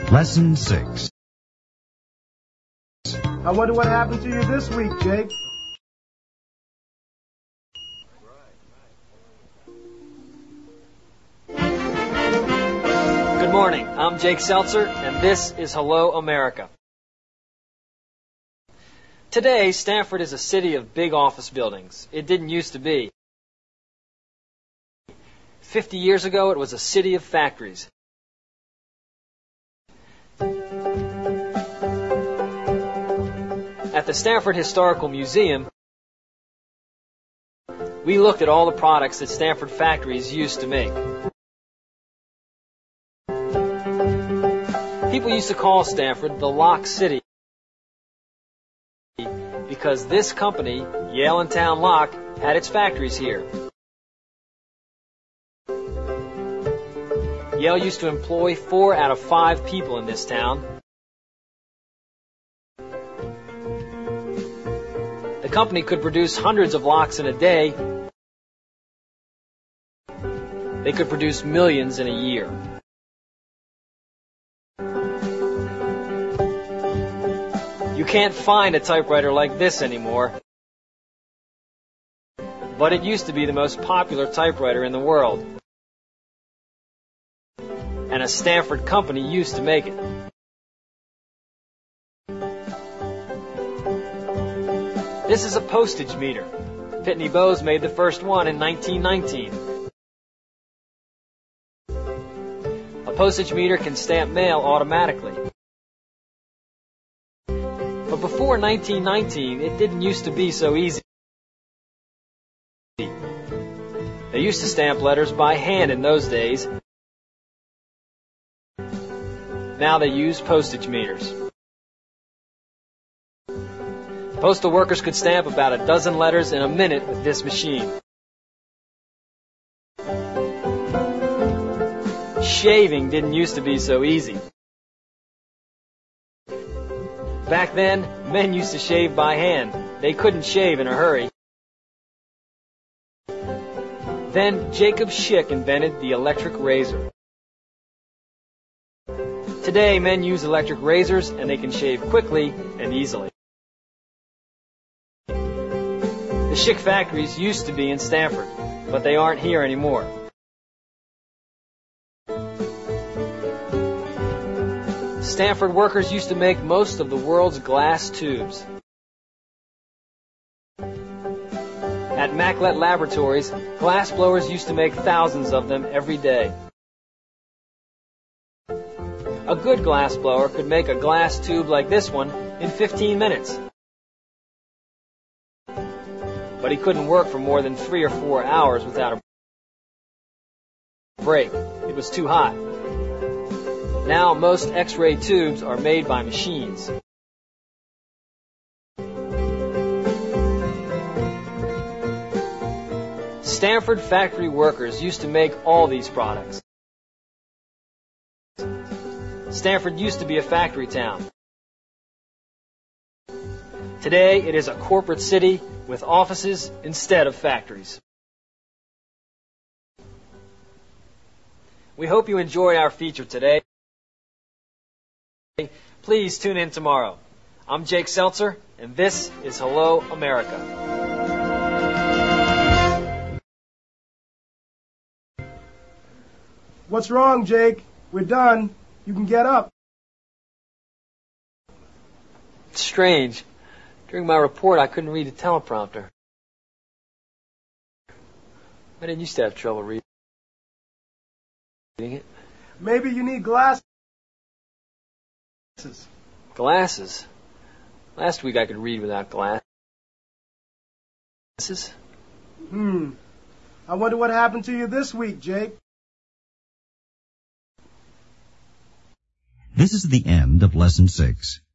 Lesson 6. I wonder what happened to you this week, Jake. Good morning. I'm Jake Seltzer, and this is Hello America. Today, Stanford is a city of big office buildings. It didn't used to be. 50 years ago, it was a city of factories. At the Stanford Historical Museum, we looked at all the products that Stanford factories used to make. People used to call Stanford the Lock City because this company, Yale and Town Lock, had its factories here. Yale used to employ 4 out of 5 people in this town. The company could produce hundreds of locks in a day. They could produce millions in a year. You can't find a typewriter like this anymore, but it used to be the most popular typewriter in the world, and a Stanford company used to make it. This is a postage meter. Pitney Bowes made the first one in 1919. A postage meter can stamp mail automatically. But before 1919, it didn't used to be so easy. They used to stamp letters by hand in those days. Now they use postage meters. Postal workers could stamp about a dozen letters in a minute with this machine. Shaving didn't used to be so easy. Back then, men used to shave by hand. They couldn't shave in a hurry. Then Jacob Schick invented the electric razor. Today, men use electric razors and they can shave quickly and easily. The Schick factories used to be in Stanford, but they aren't here anymore. Stanford workers used to make most of the world's glass tubes. At Maclet Laboratories, glass blowers used to make thousands of them every day. A good glass blower could make a glass tube like this one in 15 minutes. But he couldn't work for more than 3 or 4 hours without a break. It was too hot. Now most X-ray tubes are made by machines. Stanford factory workers used to make all these products. Stanford used to be a factory town. Today it is a corporate city with offices instead of factories. We hope you enjoyed our feature today. Please tune in tomorrow. I'm Jake Seltzer, and this is Hello America. What's wrong, Jake? We're done. You can get up. It's strange. During my report, I couldn't read the teleprompter. I didn't used to have trouble reading it. Maybe you need glasses. Glasses? Last week I could read without glasses. I wonder what happened to you this week, Jake. This is the end of Lesson 6.